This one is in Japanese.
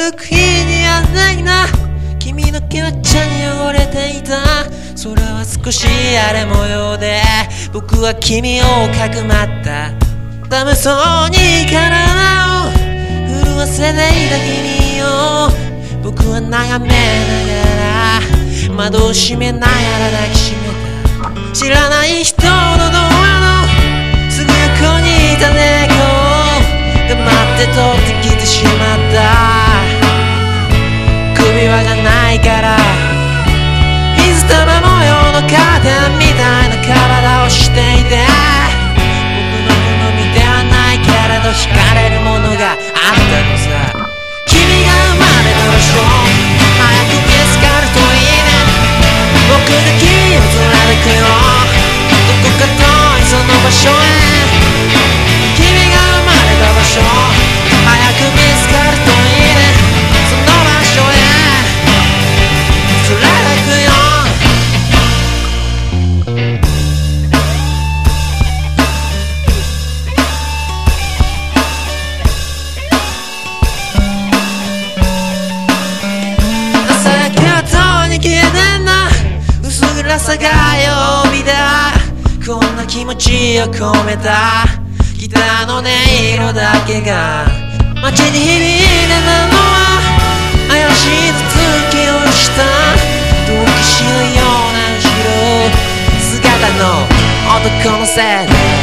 歩く日にはないな。君の毛は茶に汚れていた。空は少し荒れ模様で僕は君をかくまった。寒そうに体を震わせていた君を僕は眺めながら窓を閉めながら抱きしめた。知らない人のドアのすぐ横にいた猫を黙って取ってきてしまった。首輪がないから水玉模様のカーテンみたいな体をしていて、僕の好みではないけれど惹かれるものがあったのさ。君が生まれた場所早く見つかるといいね。僕が君を連れてくよどこか遠いその場所へ。君が生まれた場所早く見つかるといいね。その場所へ連れてくよ。朝焼けは遠に消えてんな。薄暗さが曜日だ。こんな気持ちを込めたギターの音色だけが街に響いてたのは怪しい頭突きをした同期しのような後ろ姿の男のせいで